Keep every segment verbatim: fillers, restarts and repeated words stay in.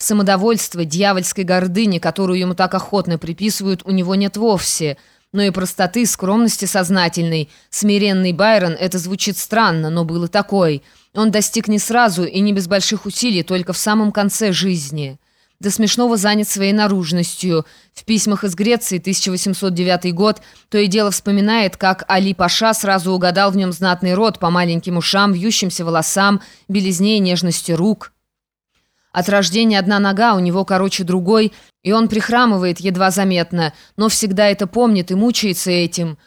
Самодовольства, дьявольской гордыни, которую ему так охотно приписывают, у него нет вовсе. Но и простоты, скромности сознательной. Смиренный Байрон — это звучит странно, но был и такой. Он достиг не сразу и не без больших усилий, только в самом конце жизни. До смешного занят своей наружностью. В письмах из Греции, тысяча восемьсот девятый год, то и дело вспоминает, как Али Паша сразу угадал в нем знатный род по маленьким ушам, вьющимся волосам, белизне и нежности рук. От рождения одна нога, у него короче другой, и он прихрамывает едва заметно, но всегда это помнит и мучается этим.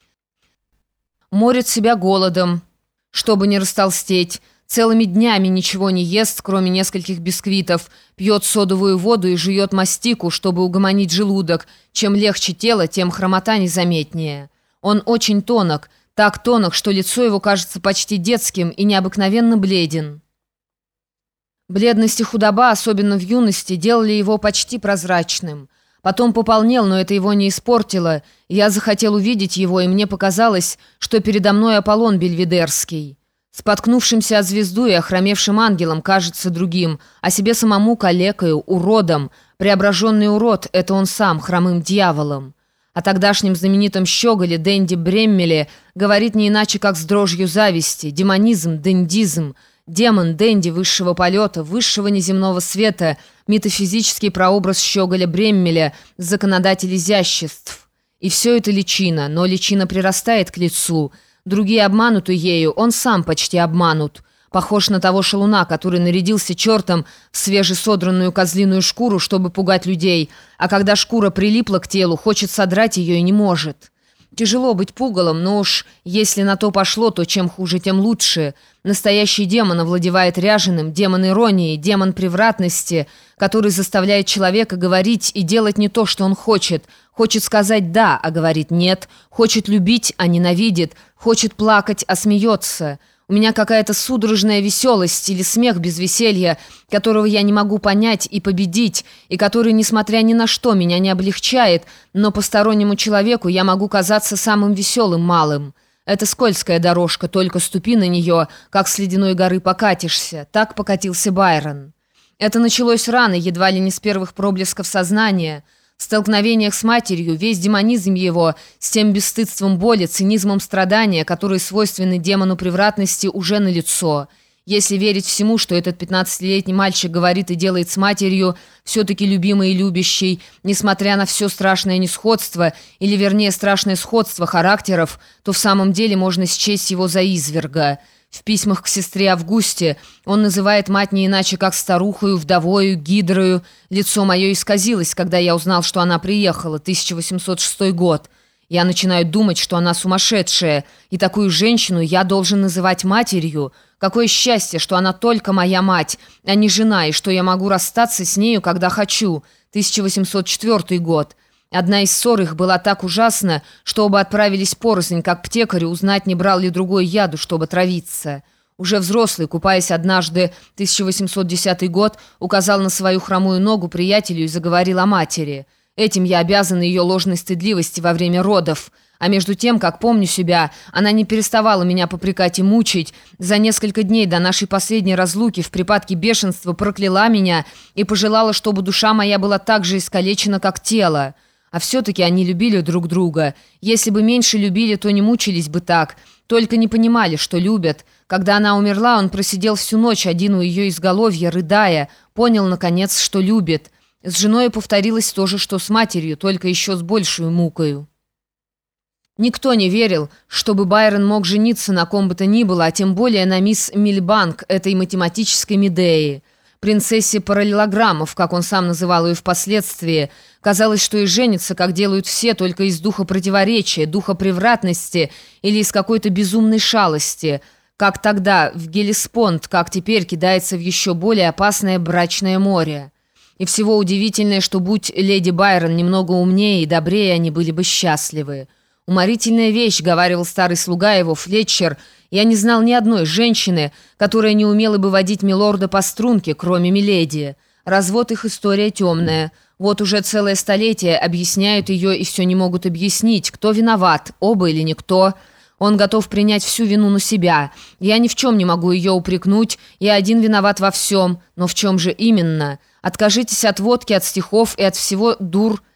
Морит себя голодом, чтобы не растолстеть. Целыми днями ничего не ест, кроме нескольких бисквитов, пьет содовую воду и жует мастику, чтобы угомонить желудок. Чем легче тело, тем хромота незаметнее. Он очень тонок, так тонок, что лицо его кажется почти детским и необыкновенно бледен. Бледность и худоба, особенно в юности, делали его почти прозрачным. Потом пополнел, но это его не испортило. Я захотел увидеть его, и мне показалось, что передо мной Аполлон Бельведерский. Споткнувшимся о звезду и охромевшим ангелом кажется другим, а себе самому калекою, уродом. Преображенный урод — это он сам, хромым дьяволом. О тогдашнем знаменитом щеголе Денди Бреммеле говорит не иначе, как с дрожью зависти. Демонизм, дендизм, демон, денди высшего полета, высшего неземного света, метафизический прообраз щеголя Бреммеля, законодатель изяществ. И все это личина, но личина прирастает к лицу. Другие обмануты ею, он сам почти обманут. Похож на того шалуна, который нарядился чертом в свежесодранную козлиную шкуру, чтобы пугать людей, а когда шкура прилипла к телу, хочет содрать ее и не может. Тяжело быть пугалом, но уж если на то пошло, то чем хуже, тем лучше. Настоящий демон овладевает ряженым, демон иронии, демон превратности, который заставляет человека говорить и делать не то, что он хочет. Хочет сказать «да», а говорит «нет», хочет любить, а ненавидит, хочет плакать, а смеется. У меня какая-то судорожная веселость или смех без веселья, которого я не могу понять и победить, и который, несмотря ни на что, меня не облегчает, но постороннему человеку я могу казаться самым веселым малым. Это скользкая дорожка, только ступи на нее, как с ледяной горы покатишься. Так покатился Байрон. Это началось рано, едва ли не с первых проблесков сознания. В столкновениях с матерью весь демонизм его, с тем бесстыдством боли, цинизмом страдания, которые свойственны демону превратности, уже налицо. Если верить всему, что этот пятнадцатилетний мальчик говорит и делает с матерью, все-таки любимой и любящей, несмотря на все страшное несходство, или вернее страшное сходство характеров, то в самом деле можно счесть его за изверга. В письмах к сестре Августе он называет мать не иначе, как старухою, вдовою, гидрою. Лицо мое исказилось, когда я узнал, что она приехала, тысяча восемьсот шестой год. Я начинаю думать, что она сумасшедшая, и такую женщину я должен называть матерью. Какое счастье, что она только моя мать, а не жена, и что я могу расстаться с нею, когда хочу. тысяча восемьсот четвёртый год. Одна из ссор их была так ужасна, что оба отправились порознь, как птекарю, узнать, не брал ли другой яду, чтобы травиться. Уже взрослый, купаясь однажды, тысяча восемьсот десятый год, указал на свою хромую ногу приятелю и заговорил о матери. Этим я обязан ее ложной стыдливости во время родов. А между тем, как помню себя, она не переставала меня попрекать и мучить. За несколько дней до нашей последней разлуки в припадке бешенства прокляла меня и пожелала, чтобы душа моя была так же искалечена, как тело. А все-таки они любили друг друга. Если бы меньше любили, то не мучились бы так. Только не понимали, что любят. Когда она умерла, он просидел всю ночь один у ее изголовья, рыдая. Понял, наконец, что любит. С женой повторилось то же, что с матерью, только еще с большей мукою. Никто не верил, чтобы Байрон мог жениться на ком бы то ни было, а тем более на мисс Мильбанк, этой математической Медеи. Принцессе параллелограммов, как он сам называл ее впоследствии. Казалось, что и женится, как делают все, только из духа противоречия, духа превратности или из какой-то безумной шалости. Как тогда в Геллеспонд, как теперь кидается в еще более опасное брачное море. И всего удивительное, что будь леди Байрон немного умнее и добрее, они были бы счастливы. «Уморительная вещь», — говаривал старый слуга его, Флетчер. «Я не знал ни одной женщины, которая не умела бы водить милорда по струнке, кроме миледи. Развод их история темная. Вот уже целое столетие объясняют ее и все не могут объяснить, кто виноват, оба или никто. Он готов принять всю вину на себя. Я ни в чем не могу ее упрекнуть, я один виноват во всем. Но в чем же именно? Откажитесь от водки, от стихов и от всего дур